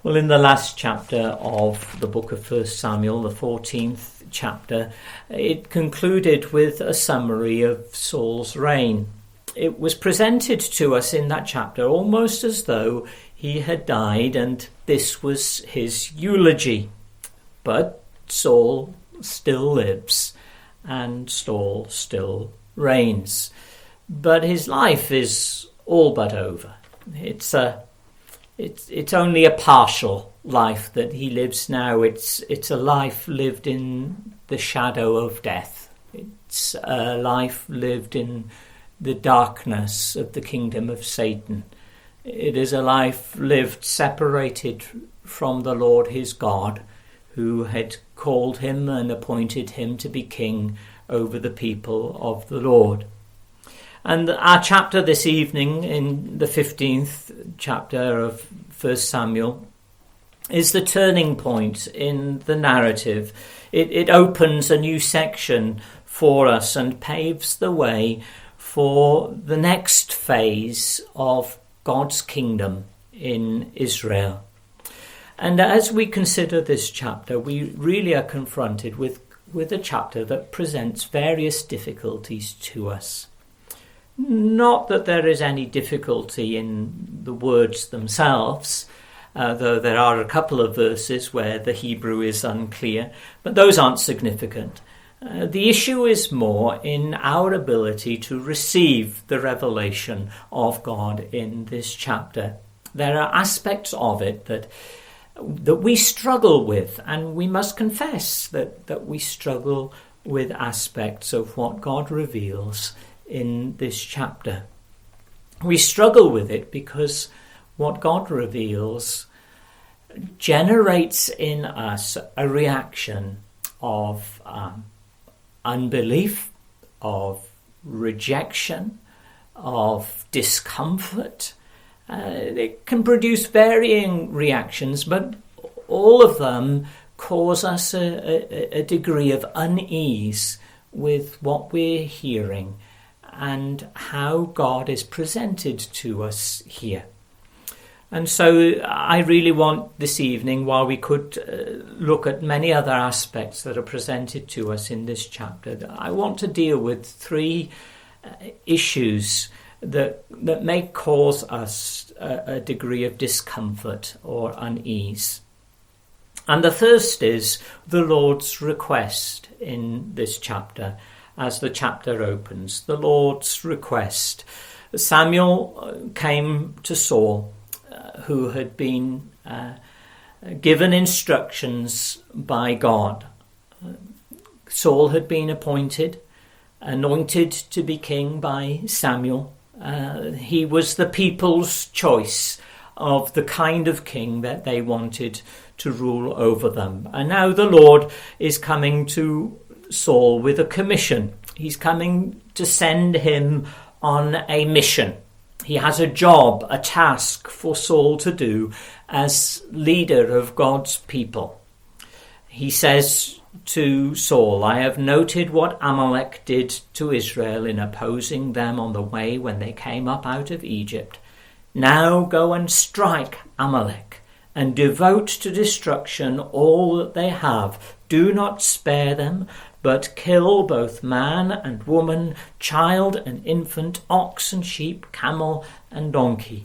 Well, in the last chapter of the book of 1 Samuel, the 14th chapter, it concluded with a summary of Saul's reign. It was presented to us in that chapter almost as though he had died and this was his eulogy. But Saul still lives and Saul still reigns. But his life is all but over. It's only a partial life that he lives now. It's a life lived in the shadow of death. It's a life lived in the darkness of the kingdom of Satan. It is a life lived separated from the Lord his God, who had called him and appointed him to be king over the people of the Lord. And our chapter this evening, in the 15th chapter of 1 Samuel, is the turning point in the narrative. It opens a new section for us and paves the way for the next phase of God's kingdom in Israel. And as we consider this chapter, we really are confronted with a chapter that presents various difficulties to us. Not that there is any difficulty in the words themselves, though there are a couple of verses where the Hebrew is unclear, but those aren't significant. The issue is more in our ability to receive the revelation of God in this chapter. There are aspects of it that we struggle with, and we must confess that we struggle with aspects of what God reveals in this chapter. We struggle with it because what God reveals generates in us a reaction of unbelief, of rejection, of discomfort. It can produce varying reactions, but all of them cause us a degree of unease with what we're hearing and how God is presented to us here. And so I really want this evening, while we could look at many other aspects that are presented to us in this chapter, I want to deal with three issues that may cause us a degree of discomfort or unease. And the first is the Lord's request in this chapter. As the chapter opens, the Lord's request. Samuel came to Saul, who had been given instructions by God. Saul had been anointed to be king by Samuel. He was the people's choice of the kind of king that they wanted to rule over them. And now the Lord is coming to Saul with a commission. He's coming to send him on a mission. He has a job, a task for Saul to do as leader of God's people. He says to Saul, "I have noted what Amalek did to Israel in opposing them on the way when they came up out of Egypt. Now go and strike Amalek and devote to destruction all that they have. Do not spare them, but kill both man and woman, child and infant, ox and sheep, camel and donkey."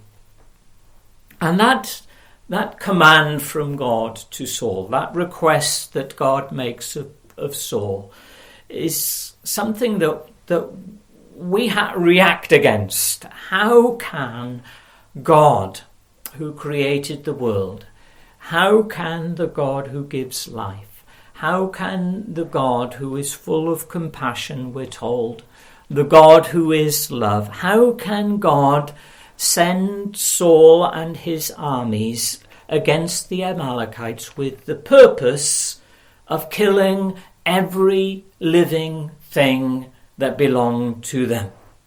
And that command from God to Saul, that request that God makes of Saul, is something that we react against. How can God, who created the world, how can the God who gives life, how can the God who is full of compassion, we're told, the God who is love, how can God send Saul and his armies against the Amalekites with the purpose of killing every living thing that belonged to them?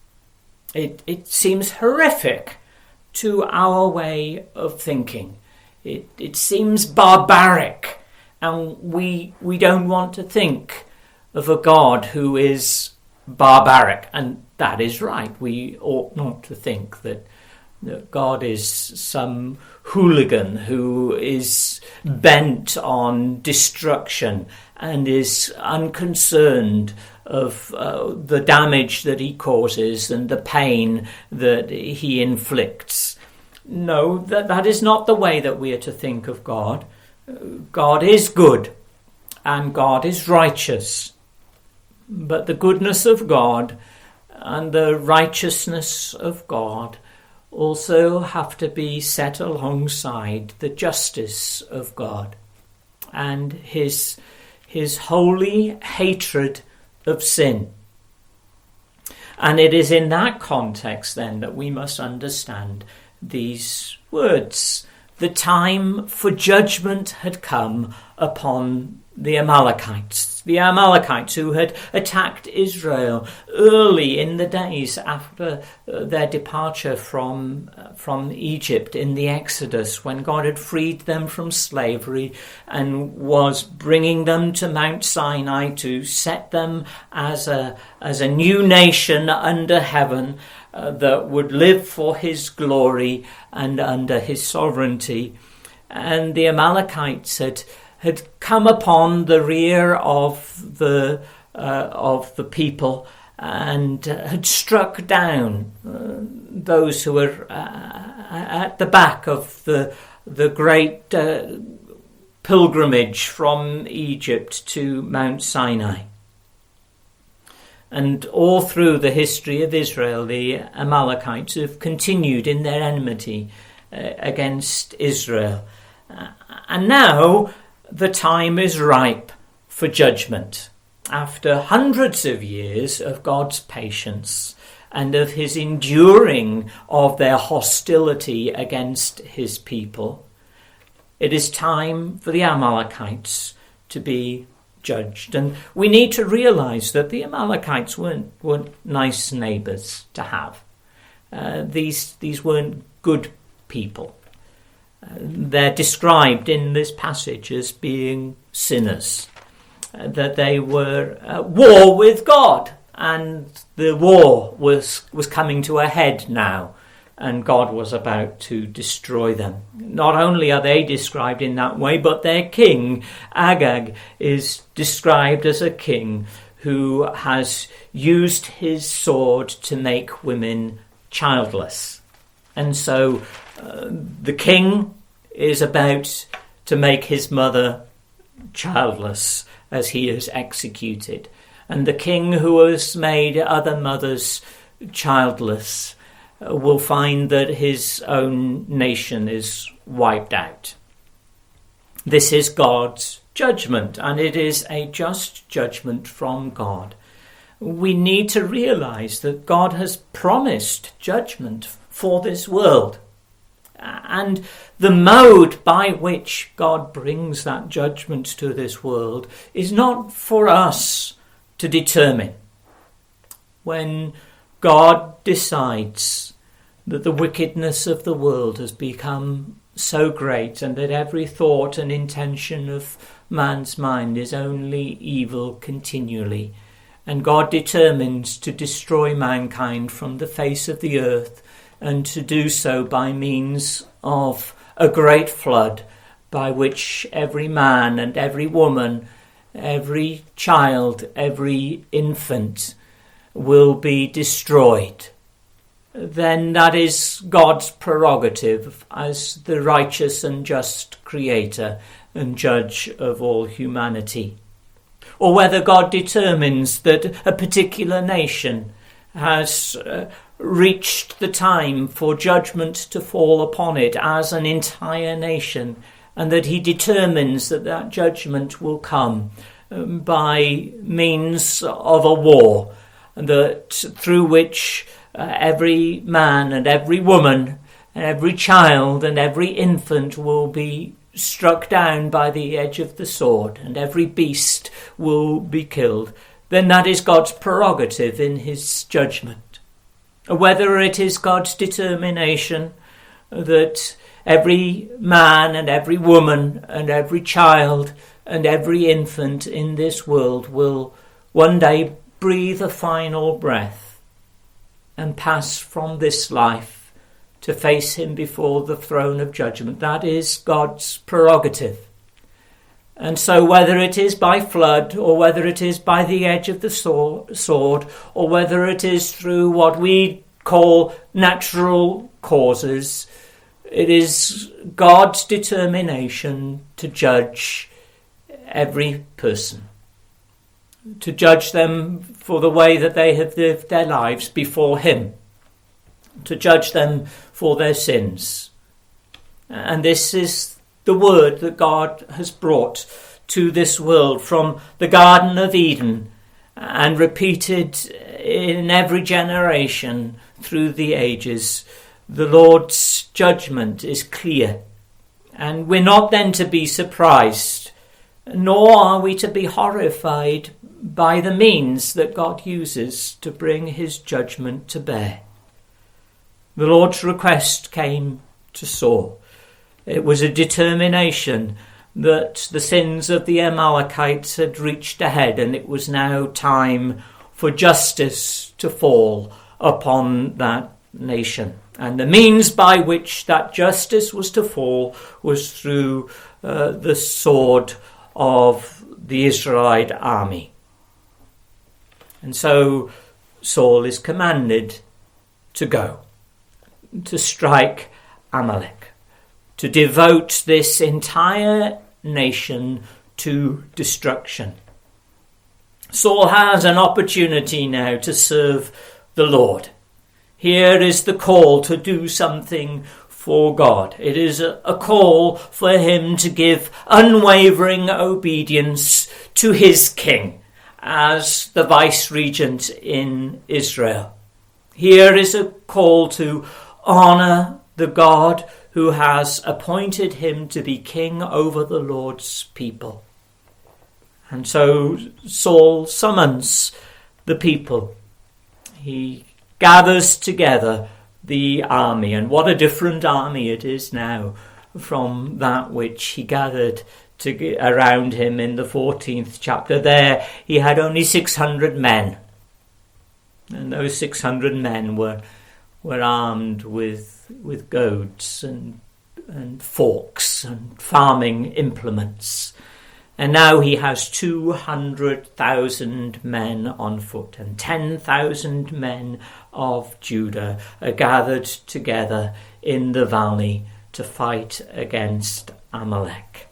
It seems horrific to our way of thinking. It seems barbaric. And we don't want to think of a God who is barbaric. And that is right. We ought not to think that that God is some hooligan who is bent on destruction and is unconcerned of the damage that he causes and the pain that he inflicts. No, that is not the way that we are to think of God. God is good and God is righteous. But the goodness of God and the righteousness of God also have to be set alongside the justice of God and his holy hatred of sin. And it is in that context then that we must understand these words. The time for judgment had come upon the Amalekites who had attacked Israel early in the days after their departure from Egypt in the Exodus, when God had freed them from slavery and was bringing them to Mount Sinai to set them as a new nation under heaven that would live for his glory and under his sovereignty. And the Amalekites had come upon the rear of the people and had struck down those who were at the back of the great pilgrimage from Egypt to Mount Sinai. And all through the history of Israel, the Amalekites have continued in their enmity against Israel. And now the time is ripe for judgment. After hundreds of years of God's patience and of his enduring of their hostility against his people, it is time for the Amalekites to be judged. And we need to realize that the Amalekites weren't nice neighbors to have. These weren't good people. They're described in this passage as being sinners, that they were at war with God, and the war was coming to a head now, and God was about to destroy them. Not only are they described in that way, but their king, Agag, is described as a king who has used his sword to make women childless. And so the king is about to make his mother childless as he is executed. And the king who has made other mothers childless will find that his own nation is wiped out. This is God's judgment, and it is a just judgment from God. We need to realize that God has promised judgment for this world. And the mode by which God brings that judgment to this world is not for us to determine. When God decides that the wickedness of the world has become so great and that every thought and intention of man's mind is only evil continually, and God determines to destroy mankind from the face of the earth, and to do so by means of a great flood by which every man and every woman, every child, every infant will be destroyed, then that is God's prerogative as the righteous and just creator and judge of all humanity. Or whether God determines that a particular nation has reached the time for judgment to fall upon it as an entire nation, and that he determines that judgment will come by means of a war, that through which every man and every woman and every child and every infant will be struck down by the edge of the sword, and every beast will be killed, then that is God's prerogative in his judgment. Whether it is God's determination that every man and every woman and every child and every infant in this world will one day breathe a final breath and pass from this life to face him before the throne of judgment. That is God's prerogative. And so whether it is by flood, or whether it is by the edge of the sword, or whether it is through what we call natural causes, it is God's determination to judge every person, to judge them for the way that they have lived their lives before him, to judge them for their sins. And this is the word that God has brought to this world from the Garden of Eden and repeated in every generation through the ages. The Lord's judgment is clear, and we're not then to be surprised, nor are we to be horrified by the means that God uses to bring his judgment to bear. The Lord's request came to Saul. It was a determination that the sins of the Amalekites had reached a head, and it was now time for justice to fall upon that nation. And the means by which that justice was to fall was through the sword of the Israelite army. And so Saul is commanded to go, to strike Amalek, to devote this entire nation to destruction. Saul has an opportunity now to serve the Lord. Here is the call to do something for God. It is a call for him to give unwavering obedience to his king as the vice-regent in Israel. Here is a call to honour the God who has appointed him to be king over the Lord's people. And so Saul summons the people. He gathers together the army, and what a different army it is now from that which he gathered around him in the 14th chapter. There he had only 600 men, and those 600 men were armed with goads and forks and farming implements. And now he has 200,000 men on foot, and 10,000 men of Judah are gathered together in the valley to fight against Amalek.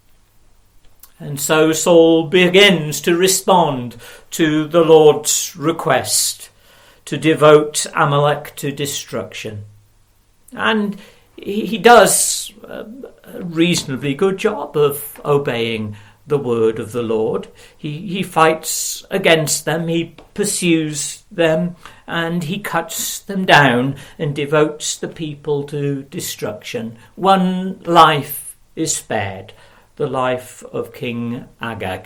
And so Saul begins to respond to the Lord's request to devote Amalek to destruction. And he does a reasonably good job of obeying the word of the Lord. He fights against them, he pursues them, and he cuts them down and devotes the people to destruction. One life is spared, the life of King Agag,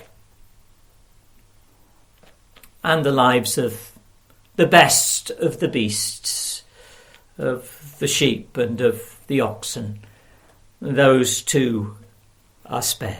and the lives of the best of the beasts, of the sheep and of the oxen. Those too are spared.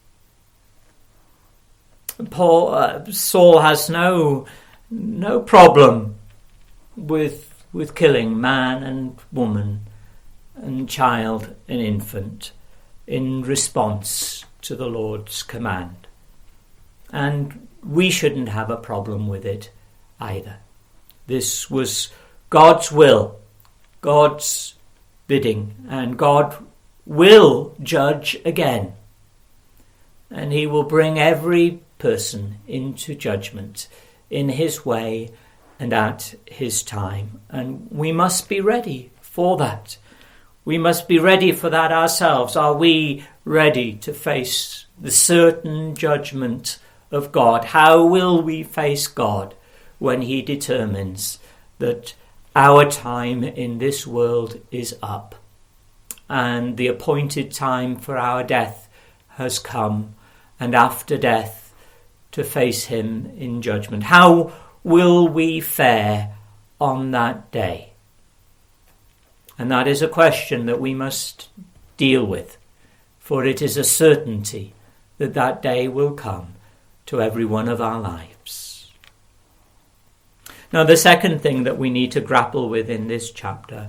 Saul has no problem with killing man and woman and child and infant in response to the Lord's command. And we shouldn't have a problem with it either. This was God's will, God's bidding, and God will judge again. And he will bring every person into judgment in his way and at his time. And we must be ready for that. We must be ready for that ourselves. Are we ready to face the certain judgment of God? How will we face God when he determines that our time in this world is up and the appointed time for our death has come, and after death to face him in judgment? How will we fare on that day? And that is a question that we must deal with, for it is a certainty that that day will come to every one of our lives. Now, the second thing that we need to grapple with in this chapter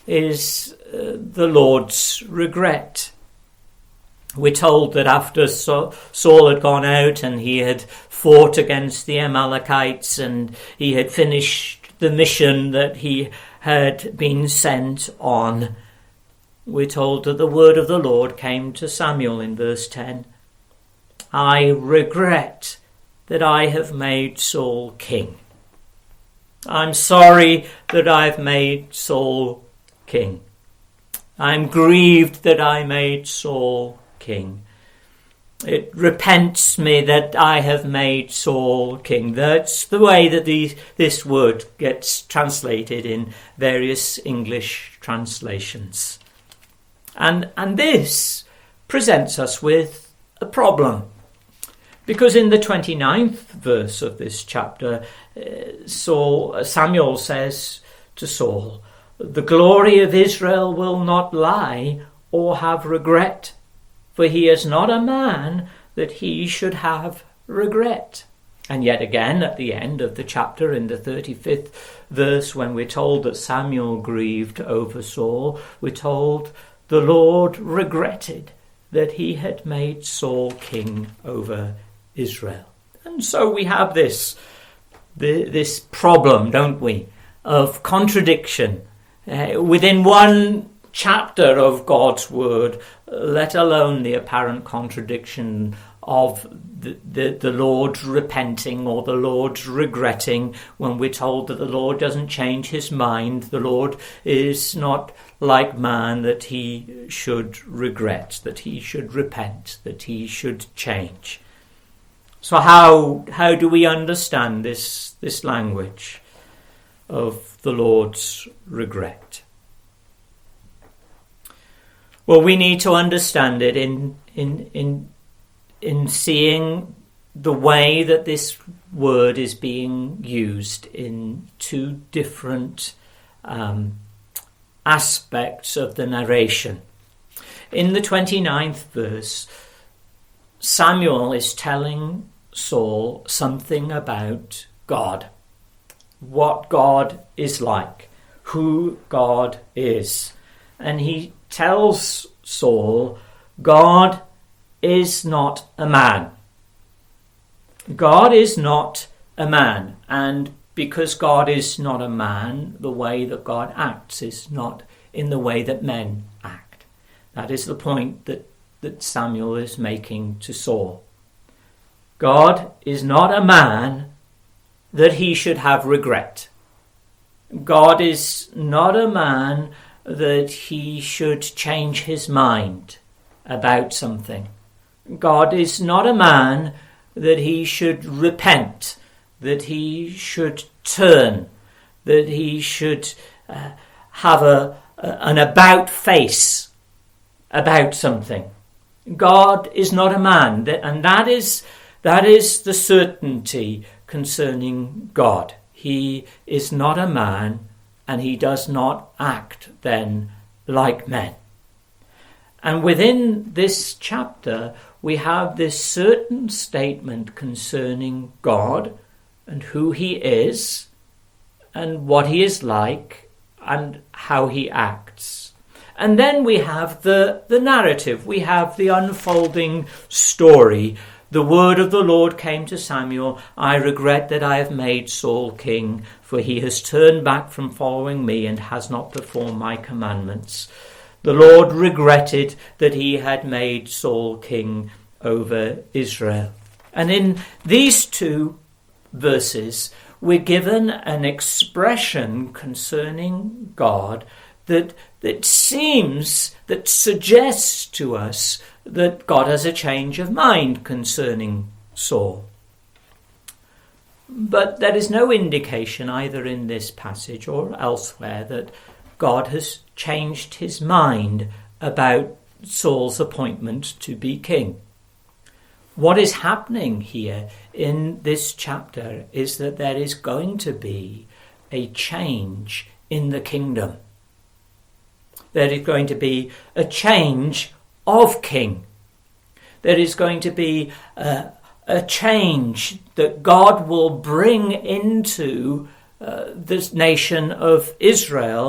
is the Lord's regret. We're told that after Saul had gone out and he had fought against the Amalekites and he had finished the mission that he had been sent on, we're told that the word of the Lord came to Samuel in verse 10. I regret that I have made Saul king. I'm sorry that I've made Saul king. I'm grieved that I made Saul king. It repents me that I have made Saul king. That's the way that this word gets translated in various English translations. And this presents us with a problem. Because in the 29th verse of this chapter, Samuel says to Saul, the glory of Israel will not lie or have regret, for he is not a man that he should have regret. And yet again, at the end of the chapter, in the 35th verse, when we're told that Samuel grieved over Saul, we're told the Lord regretted that he had made Saul king over Israel. And so we have this problem, don't we, of contradiction within one chapter of God's word, let alone the apparent contradiction of the Lord's repenting or the Lord's regretting, when we're told that the Lord doesn't change his mind. The Lord is not like man that he should regret, that he should repent, that he should change. So how do we understand this language of the Lord's regret? Well, we need to understand it in seeing the way that this word is being used in two different aspects of the narration. In the 29th verse, Samuel is telling Saul something about God, what God is like, who God is. And he tells Saul, God is not a man. God is not a man. And because God is not a man, the way that God acts is not in the way that men act. That is the point that Samuel is making to Saul. God is not a man that he should have regret. God is not a man that he should change his mind about something. God is not a man that he should repent, that he should turn, that he should have an about face about something. God is not a man, and that is the certainty concerning God. He is not a man, and he does not act then like men. And within this chapter, we have this certain statement concerning God and who he is and what he is like and how he acts. And then we have the narrative. We have the unfolding story. The word of the Lord came to Samuel, I regret that I have made Saul king, for he has turned back from following me and has not performed my commandments. The Lord regretted that he had made Saul king over Israel. And in these two verses, we're given an expression concerning God that suggests to us that God has a change of mind concerning Saul. But there is no indication either in this passage or elsewhere that God has changed his mind about Saul's appointment to be king. What is happening here in this chapter is that there is going to be a change in the kingdom. There is going to be a change of king. There is going to be a change that God will bring into this nation of Israel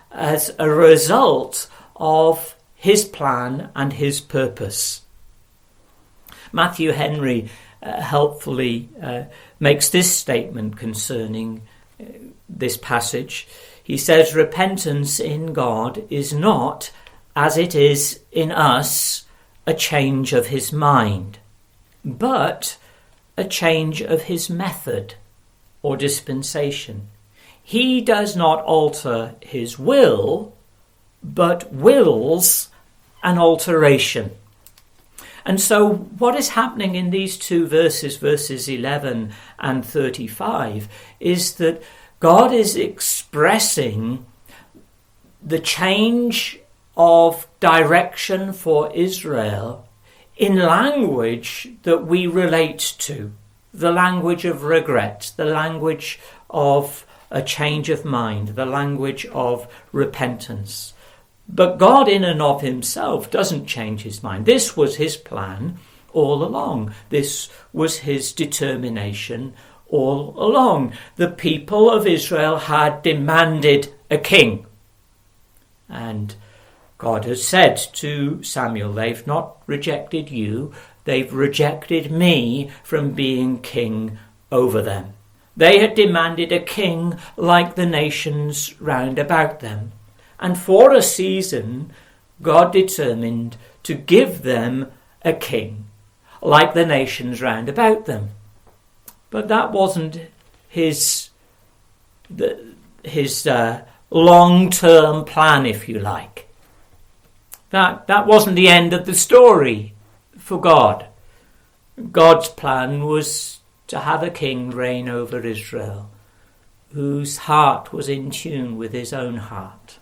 as a result of his plan and his purpose. Matthew Henry helpfully makes this statement concerning this passage. He says, repentance in God is not, as it is in us, a change of his mind, but a change of his method or dispensation. He does not alter his will, but wills an alteration. And so what is happening in these two verses, verses 11 and 35, is that God is expressing the change of direction for Israel in language that we relate to, the language of regret, the language of a change of mind, the language of repentance. But God in and of himself doesn't change his mind. This was his plan all along. This was his determination all along. The people of Israel had demanded a king. And God has said to Samuel, they've not rejected you, they've rejected me from being king over them. They had demanded a king like the nations round about them. And for a season, God determined to give them a king like the nations round about them. But that wasn't his long-term plan, if you like. That wasn't the end of the story for God. God's plan was to have a king reign over Israel, whose heart was in tune with his own heart,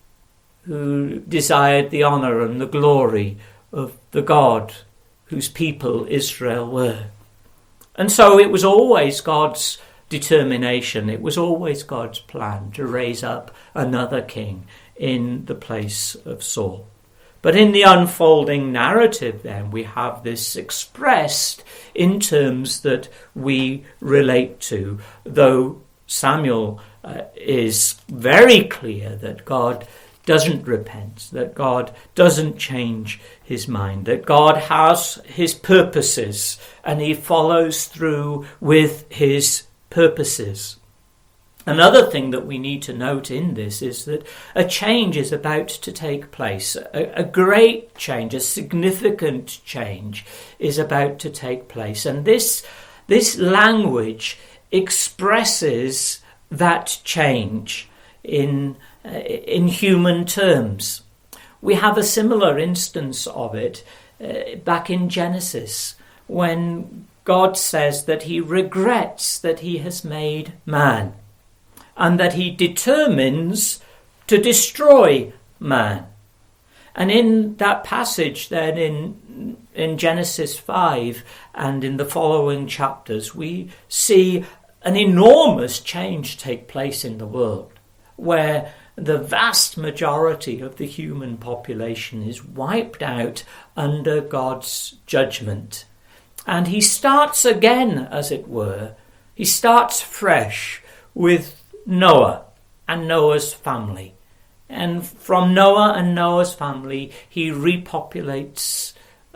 who desired the honour and the glory of the God whose people Israel were. And so it was always God's determination, it was always God's plan to raise up another king in the place of Saul. But in the unfolding narrative then, we have this expressed in terms that we relate to, though Samuel is very clear that God doesn't repent, that God doesn't change his mind, that God has his purposes and he follows through with his purposes. Another thing that we need to note in this is that a change is about to take place. A great change, a significant change is about to take place. And this language expresses that change in human terms. We have a similar instance of it back in Genesis, when God says that he regrets that he has made man, and that he determines to destroy man. And in that passage then in Genesis 5 and in the following chapters, we see an enormous change take place in the world, where the vast majority of the human population is wiped out under God's judgment. And he starts again, as it were. He starts fresh with Noah and Noah's family. And from Noah and Noah's family, he repopulates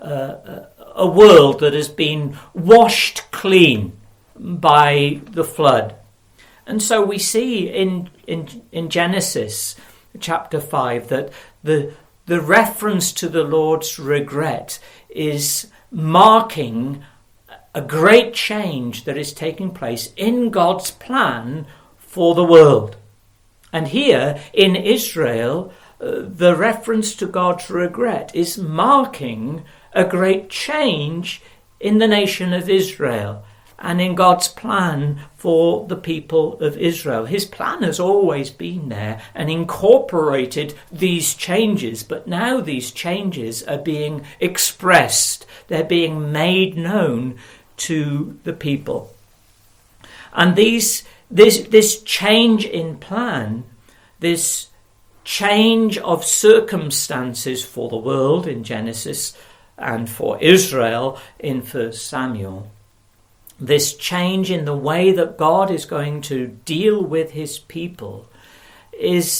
a world that has been washed clean by the flood. And so we see in Genesis chapter 5 that the reference to the Lord's regret is marking a great change that is taking place in God's plan for the world. And here in Israel, the reference to God's regret is marking a great change in the nation of Israel and in God's plan for the people of Israel. His plan has always been there and incorporated these changes, but now these changes are being expressed. They're being made known to the people. And this change in plan, this change of circumstances for the world in Genesis and for Israel in 1 Samuel, this change in the way that God is going to deal with his people is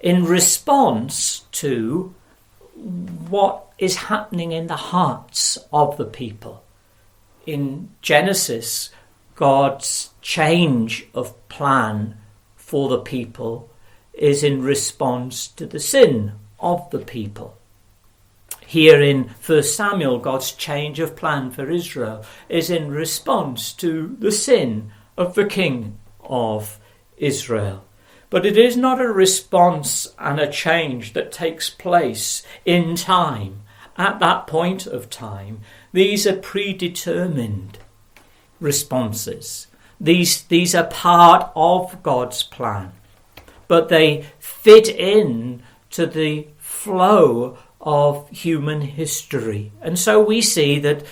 in response to what is happening in the hearts of the people. In Genesis, God's change of plan for the people is in response to the sin of the people. Here in 1 Samuel, God's change of plan for Israel is in response to the sin of the king of Israel. But it is not a response and a change that takes place in time. At that point of time, these are predetermined responses. These are part of God's plan, but they fit in to the flow of human history. And so we see that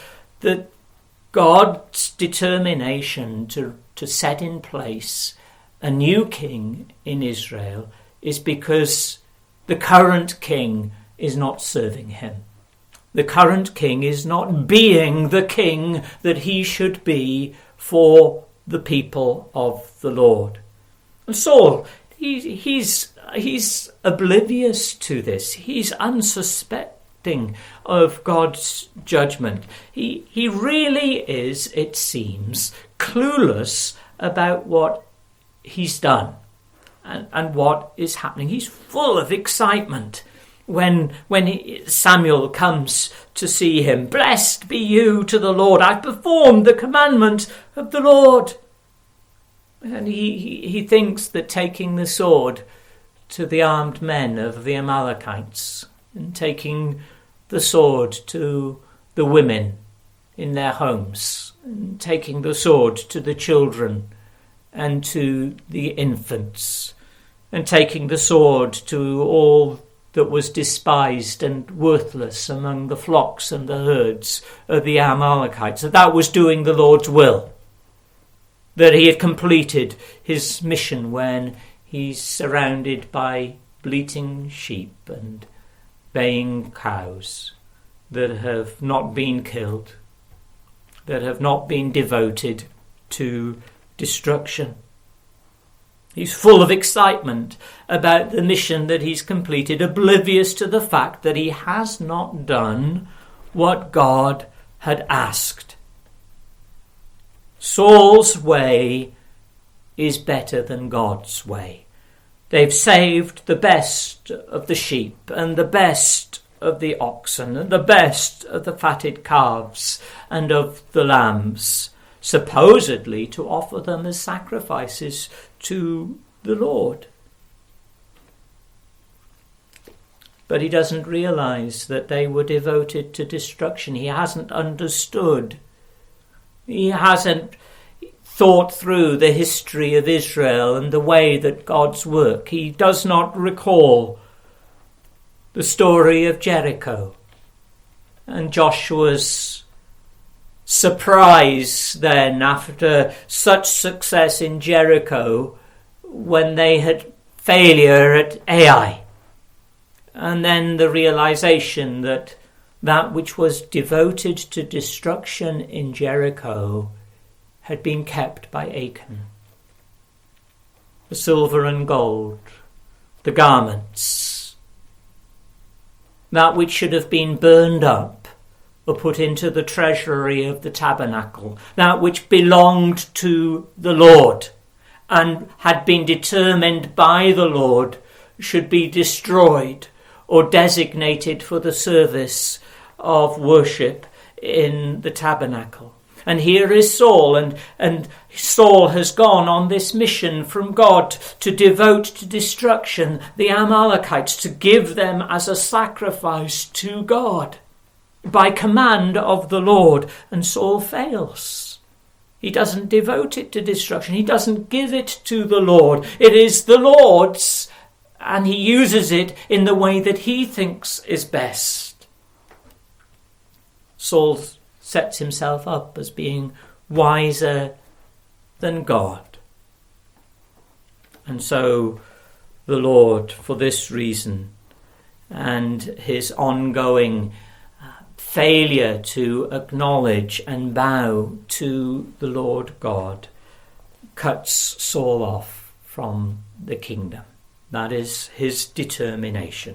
God's determination to set in place a new king in Israel is because the current king is not serving him. The current king is not being the king that he should be for the people of the Lord. And Saul, he's oblivious to this. He's unsuspecting of God's judgment. He really is, it seems, clueless about what he's done and what is happening. He's full of excitement when Samuel comes to see him. Blessed be you to the Lord. I've performed the commandment of the Lord. And he thinks that taking the sword to the armed men of the Amalekites and taking the sword to the women in their homes and taking the sword to the children and to the infants and taking the sword to all that was despised and worthless among the flocks and the herds of the Amalekites, that was doing the Lord's will, that he had completed his mission when he's surrounded by bleating sheep and baying cows that have not been killed, that have not been devoted to destruction. He's full of excitement about the mission that he's completed, oblivious to the fact that he has not done what God had asked. Saul's way is better than God's way. They've saved the best of the sheep and the best of the oxen and the best of the fatted calves and of the lambs, supposedly to offer them as sacrifices to the Lord. But he doesn't realize that they were devoted to destruction. He hasn't understood. He hasn't thought through the history of Israel and the way that God's work. He does not recall the story of Jericho and Joshua's surprise then after such success in Jericho when they had failure at Ai, and then the realization that that which was devoted to destruction in Jericho had been kept by Achan. The silver and gold, the garments, that which should have been burned up or put into the treasury of the tabernacle, that which belonged to the Lord and had been determined by the Lord should be destroyed or designated for the service of worship in the tabernacle. And here is Saul, and Saul has gone on this mission from God to devote to destruction the Amalekites, to give them as a sacrifice to God by command of the Lord. And Saul fails. He doesn't devote it to destruction. He doesn't give it to the Lord. It is the Lord's, and he uses it in the way that he thinks is best. Saul sets himself up as being wiser than God. And so the Lord, for this reason, and his ongoing failure to acknowledge and bow to the Lord God, cuts Saul off from the kingdom. That is his determination.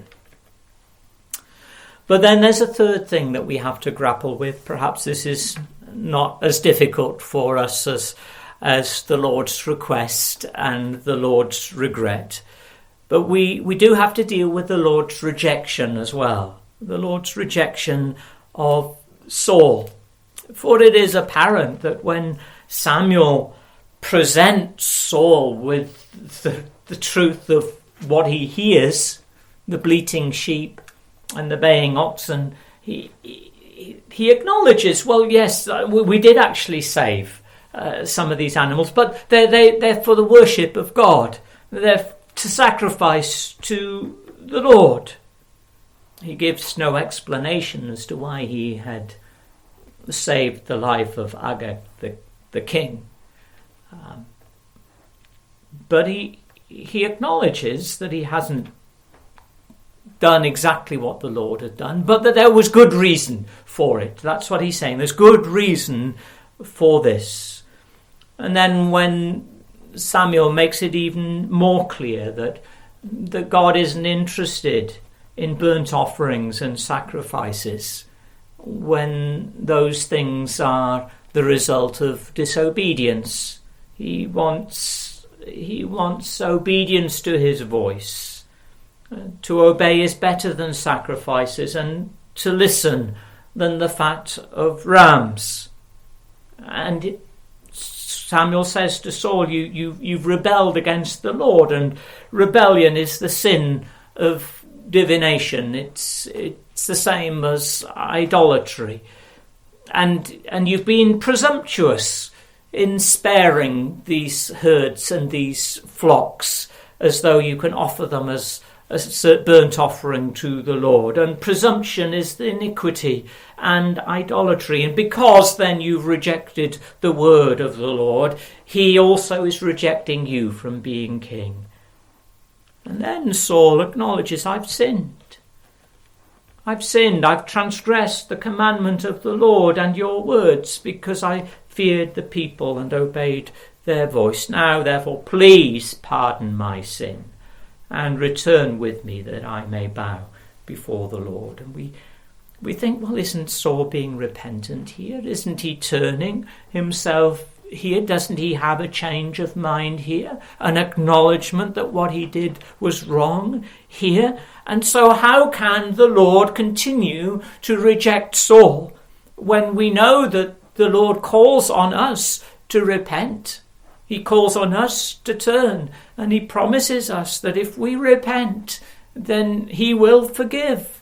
But then there's a third thing that we have to grapple with. Perhaps this is not as difficult for us as the Lord's request and the Lord's regret. But we do have to deal with the Lord's rejection as well. The Lord's rejection of Saul. For it is apparent that when Samuel presents Saul with the truth of what he hears, the bleating sheep and the baying oxen, he acknowledges, well, yes, we did actually save some of these animals, but they're for the worship of God. They're to sacrifice to the Lord. He gives no explanation as to why he had saved the life of Agag, the king. But he acknowledges that he hasn't done exactly what the Lord had done, but that there was good reason for it. That's what he's saying. There's good reason for this. And then when Samuel makes it even more clear that God isn't interested in burnt offerings and sacrifices when those things are the result of disobedience. He wants obedience to his voice. To obey is better than sacrifices, and to listen than the fat of rams. And Samuel says to Saul, you've rebelled against the Lord, and rebellion is the sin of divination. It's the same as idolatry. And you've been presumptuous in sparing these herds and these flocks as though you can offer them as a burnt offering to the Lord. And presumption is the iniquity and idolatry. And because then you've rejected the word of the Lord, he also is rejecting you from being king. And then Saul acknowledges, I've sinned. I've transgressed the commandment of the Lord and your words, because I feared the people and obeyed their voice. Now, therefore, please pardon my sin and return with me that I may bow before the Lord. And we think, well, isn't Saul being repentant here? Isn't he turning himself here? Doesn't he have a change of mind here? An acknowledgement that what he did was wrong here? And so how can the Lord continue to reject Saul when we know that the Lord calls on us to repent? He calls on us to turn, and he promises us that if we repent, then he will forgive.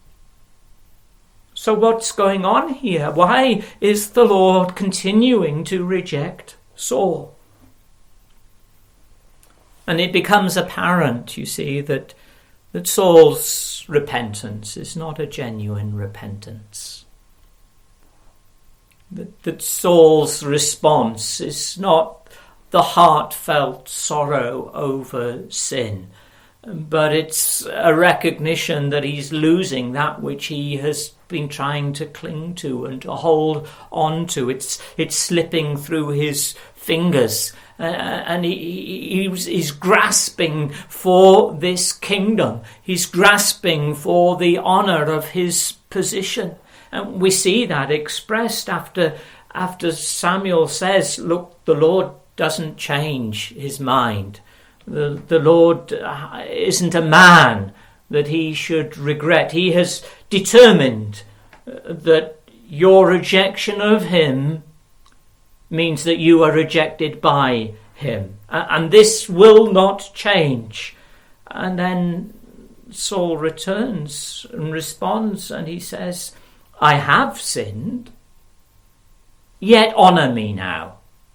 So what's going on here? Why is the Lord continuing to reject Saul? And it becomes apparent, you see, that Saul's repentance is not a genuine repentance. That Saul's response is not the heartfelt sorrow over sin, but it's a recognition that he's losing that which he has been trying to cling to and to hold on to. It's slipping through his fingers, and he's grasping for this kingdom. He's grasping for the honour of his position. And we see that expressed after Samuel says, look, the Lord doesn't change his mind. The Lord isn't a man that he should regret. He has determined that your rejection of him means that you are rejected by him. And this will not change. And then Saul returns and responds, and he says, I have sinned, yet honour me now.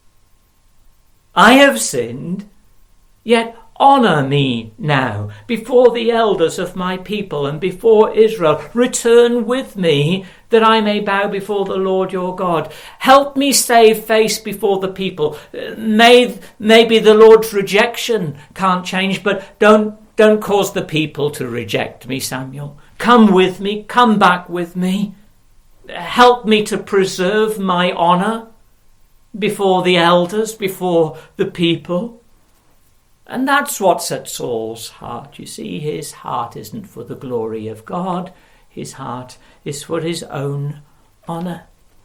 I have sinned, yet honour me now before the elders of my people and before Israel. Return with me that I may bow before the Lord your God. Help me save face before the people. Maybe the Lord's rejection can't change, but don't cause the people to reject me, Samuel. Come with me, come back with me. Help me to preserve my honour before the elders, before the people. And that's what's at Saul's heart. You see, his heart isn't for the glory of God. His heart is for his own honour.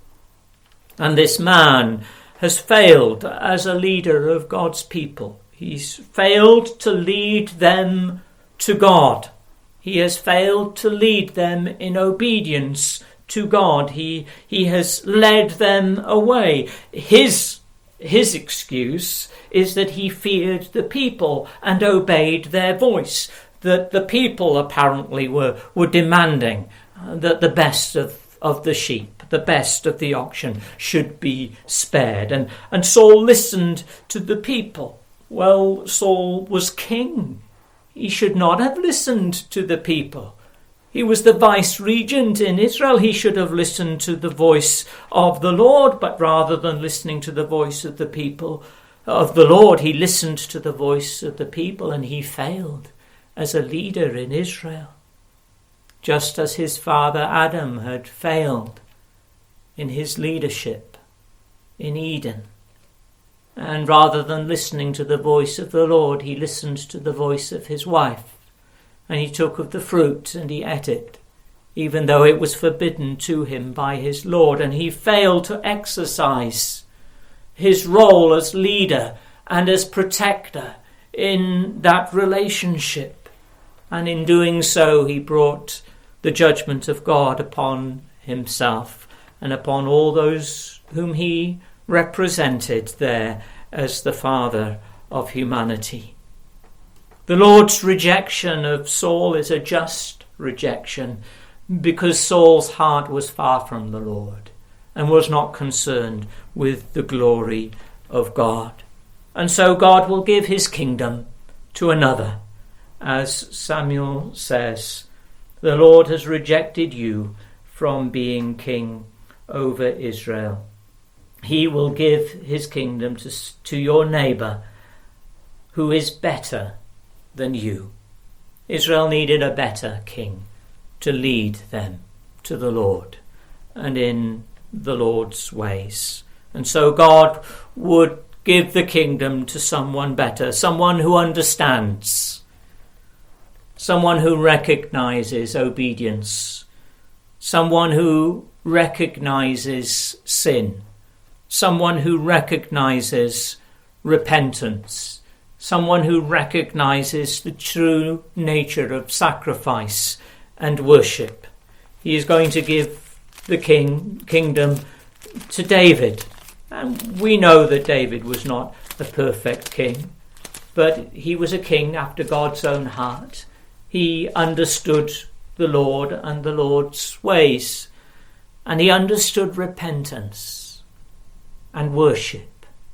And this man has failed as a leader of God's people. He's failed to lead them to God. He has failed to lead them in obedience to God. He has led them away. His excuse is that he feared the people and obeyed their voice, that the people apparently were demanding that the best of the sheep, the best of the oxen should be spared. And Saul listened to the people. Well, Saul was king. He should not have listened to the people. He was the vice-regent in Israel. He should have listened to the voice of the Lord, but rather than listening to the voice of the people of the Lord, he listened to the voice of the people, and he failed as a leader in Israel, just as his father Adam had failed in his leadership in Eden. And rather than listening to the voice of the Lord, he listened to the voice of his wife. And he took of the fruit and he ate it, even though it was forbidden to him by his Lord. And he failed to exercise his role as leader and as protector in that relationship. And in doing so, he brought the judgment of God upon himself and upon all those whom he represented there as the father of humanity. The Lord's rejection of Saul is a just rejection, because Saul's heart was far from the Lord and was not concerned with the glory of God. And so God will give his kingdom to another. As Samuel says, the Lord has rejected you from being king over Israel. He will give his kingdom to your neighbour who is better than you. Israel needed a better king to lead them to the Lord and in the Lord's ways. And so God would give the kingdom to someone better, someone who understands, someone who recognizes obedience, someone who recognizes sin, someone who recognizes repentance, someone who recognizes the true nature of sacrifice and worship. He is going to give the kingdom to David. And we know that David was not a perfect king, but he was a king after God's own heart. He understood the Lord and the Lord's ways, and he understood repentance and worship.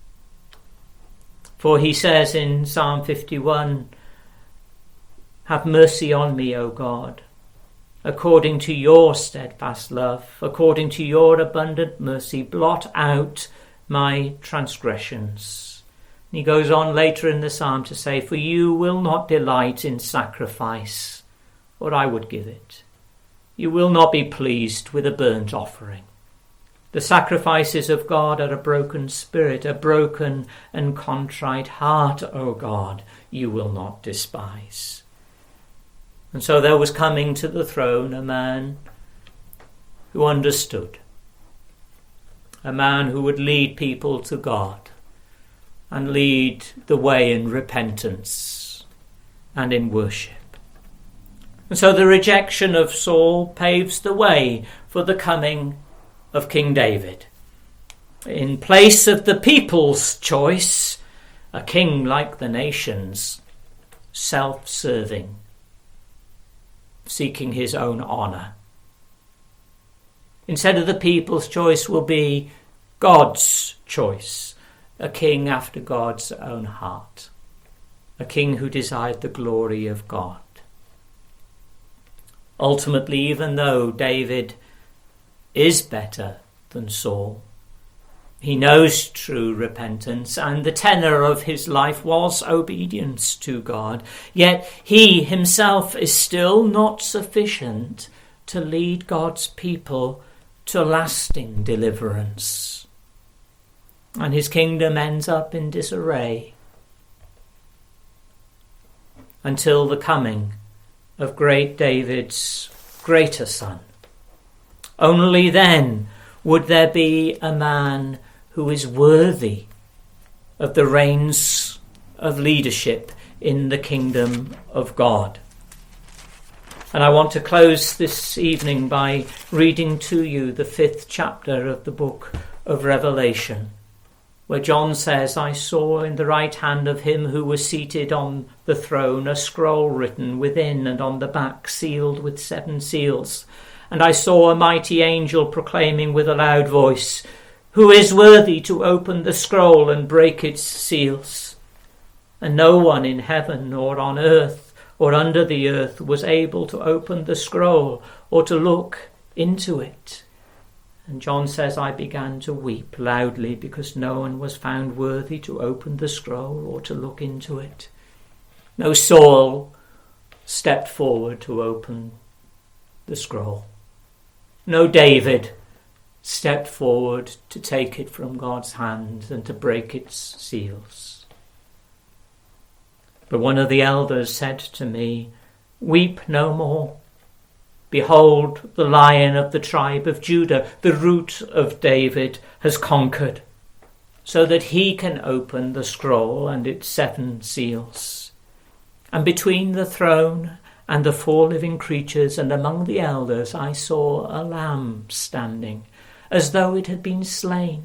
For he says in Psalm 51, "Have mercy on me, O God, according to your steadfast love, according to your abundant mercy, blot out my transgressions." And he goes on later in the psalm to say, "For you will not delight in sacrifice, or I would give it. You will not be pleased with a burnt offering. The sacrifices of God are a broken spirit, a broken and contrite heart, O God, you will not despise." And so there was coming to the throne a man who understood, a man who would lead people to God and lead the way in repentance and in worship. And so the rejection of Saul paves the way for the coming of King David. In place of the people's choice, a king like the nations, self-serving, seeking his own honour. Instead of the people's choice will be God's choice, a king after God's own heart, a king who desired the glory of God. Ultimately, even though David is better than Saul, he knows true repentance, and the tenor of his life was obedience to God. Yet he himself is still not sufficient to lead God's people to lasting deliverance. And his kingdom ends up in disarray. until the coming of great David's greater son. Only then would there be a man who is worthy of the reins of leadership in the kingdom of God. And I want to close this evening by reading to you the 5th chapter of the book of Revelation, where John says, I saw in the right hand of him who was seated on the throne a scroll written within and on the back, sealed with 7 seals. And I saw a mighty angel proclaiming with a loud voice, Who is worthy to open the scroll and break its seals? And no one in heaven or on earth or under the earth was able to open the scroll or to look into it. And John says, I began to weep loudly because no one was found worthy to open the scroll or to look into it. No Saul stepped forward to open the scroll. No David stepped forward to take it from God's hand and to break its seals. But one of the elders said to me, Weep no more. Behold, the Lion of the tribe of Judah, the root of David, has conquered, so that he can open the scroll and its 7 seals. And between the throne and the 4 living creatures and among the elders I saw a lamb standing, as though it had been slain,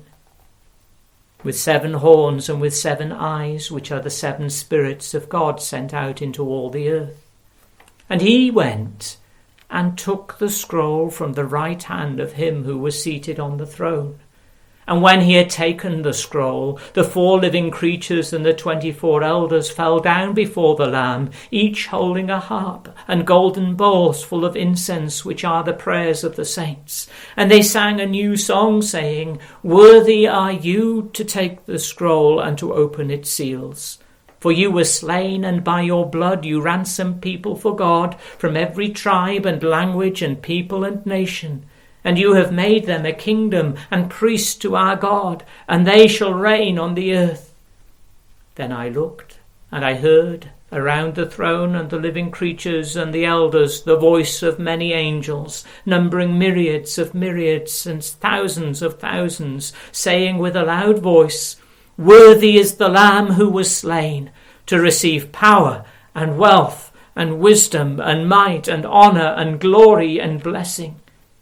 with 7 horns and with 7 eyes, which are the 7 spirits of God sent out into all the earth. And he went and took the scroll from the right hand of him who was seated on the throne. And when he had taken the scroll, the 4 living creatures and the 24 elders fell down before the Lamb, each holding a harp and golden bowls full of incense, which are the prayers of the saints. And they sang a new song, saying, Worthy are you to take the scroll and to open its seals. For you were slain, and by your blood you ransomed people for God from every tribe and language and people and nation. And you have made them a kingdom and priests to our God, and they shall reign on the earth. Then I looked, and I heard around the throne and the living creatures and the elders the voice of many angels, numbering myriads of myriads and thousands of thousands, saying with a loud voice, Worthy is the Lamb who was slain, to receive power and wealth and wisdom and might and honour and glory and blessing.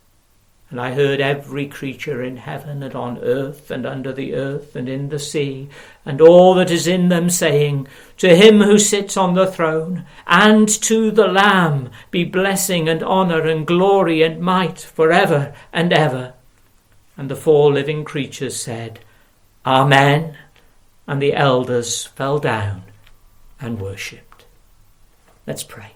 And I heard every creature in heaven and on earth and under the earth and in the sea, and all that is in them, saying, To him who sits on the throne, and to the Lamb, be blessing and honour and glory and might for ever and ever. And the 4 living creatures said, Amen. And the elders fell down and worshipped. Let's pray.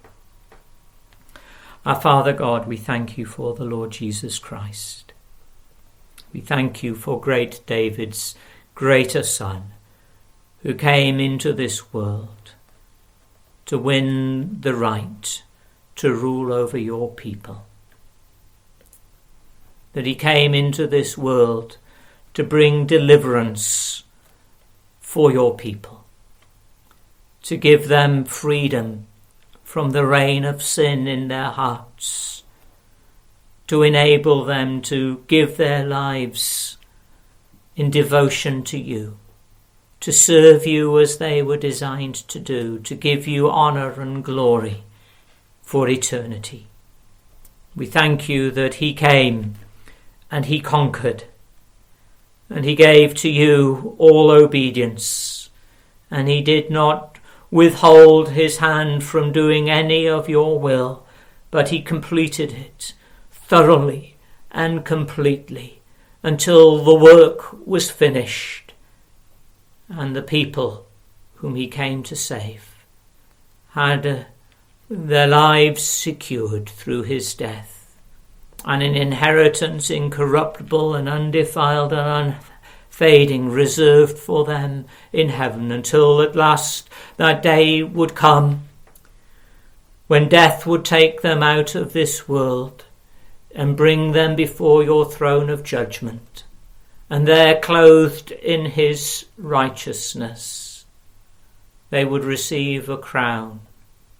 Our Father God, we thank you for the Lord Jesus Christ. We thank you for great David's greater son, who came into this world to win the right to rule over your people. That he came into this world to bring deliverance for your people, to give them freedom from the reign of sin in their hearts, to enable them to give their lives in devotion to you, to serve you as they were designed to do, to give you honour and glory for eternity. We thank you that he came and he conquered, and he gave to you all obedience, and he did not withhold his hand from doing any of your will, but he completed it thoroughly and completely until the work was finished and the people whom he came to save had their lives secured through his death, and an inheritance incorruptible and undefiled and unfading reserved for them in heaven, until at last that day would come when death would take them out of this world and bring them before your throne of judgment, and there, clothed in his righteousness, they would receive a crown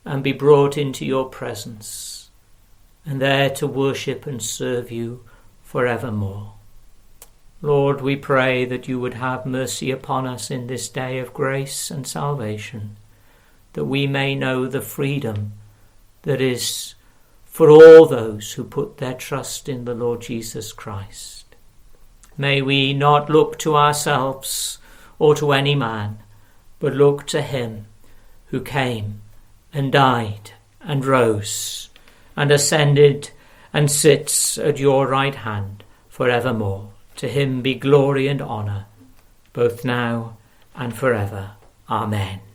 and be brought into your presence, and there to worship and serve you forevermore. Lord, we pray that you would have mercy upon us in this day of grace and salvation, that we may know the freedom that is for all those who put their trust in the Lord Jesus Christ. May we not look to ourselves or to any man, but look to him who came and died and rose and ascended and sits at your right hand forevermore. To him be glory and honour, both now and forever. Amen.